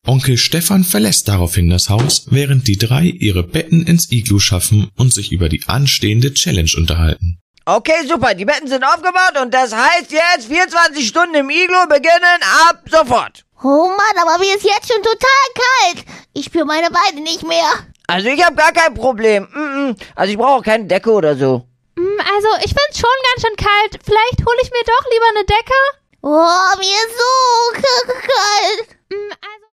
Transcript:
Onkel Stefan verlässt daraufhin das Haus, während die drei ihre Betten ins Iglu schaffen und sich über die anstehende Challenge unterhalten. Okay, super, die Betten sind aufgebaut und das heißt jetzt 24 Stunden im Iglu beginnen ab sofort. Oh Mann, aber mir ist jetzt schon total kalt. Ich spüre meine Beine nicht mehr. Also ich habe gar kein Problem. Also ich brauche auch keine Decke oder so. Also ich find's schon ganz schön kalt. Vielleicht hole ich mir doch lieber eine Decke. Oh, mir ist so kalt.